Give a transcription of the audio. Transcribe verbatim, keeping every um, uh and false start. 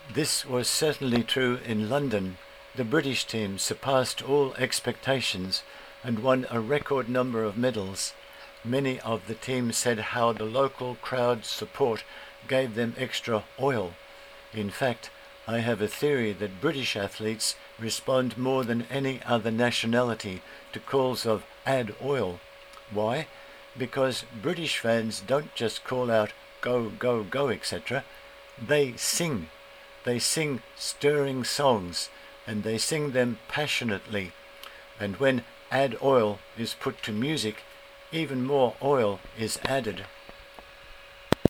This was certainly true in London. The British team surpassed all expectations and won a record number of medals. Many of the team said how the local crowd support gave them extra oil. In fact, I have a theory that British athletes respond more than any other nationality to calls of "add oil." Why? Because British fans don't just call out "go, go, go," et cetera. They sing. They sing stirring songs, and they sing them passionately. And when "add oil" is put to music, even more oil is added.